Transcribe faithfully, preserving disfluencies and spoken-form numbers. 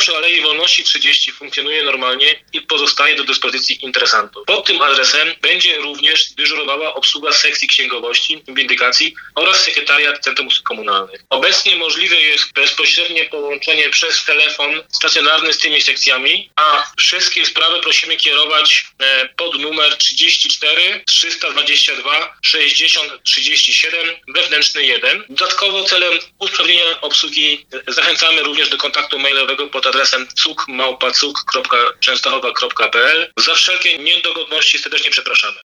przy Alei Wolności trzydzieści funkcjonuje normalnie i pozostaje do dyspozycji interesantów. Pod tym adresem będzie również dyżurowała obsługa sekcji księgowości i windykacji oraz sekretariat Centrum Usług Komunalnych. Obecnie możliwe jest bezpośrednie połączenie przez telefon stacjonarny z tymi sekcjami, a wszystkie sprawy prosimy kierować pod numer trzydzieści cztery trzysta dwadzieścia dwa sześćdziesiąt trzydzieści siedem wewnętrzny jeden. Dodatkowo celem usprawnienia obsługi zachęcamy również do kontaktu mailowego pod adresem cuk małpa cuk kropka częstochowa kropka p l. Za wszelkie niedogodności serdecznie przepraszamy.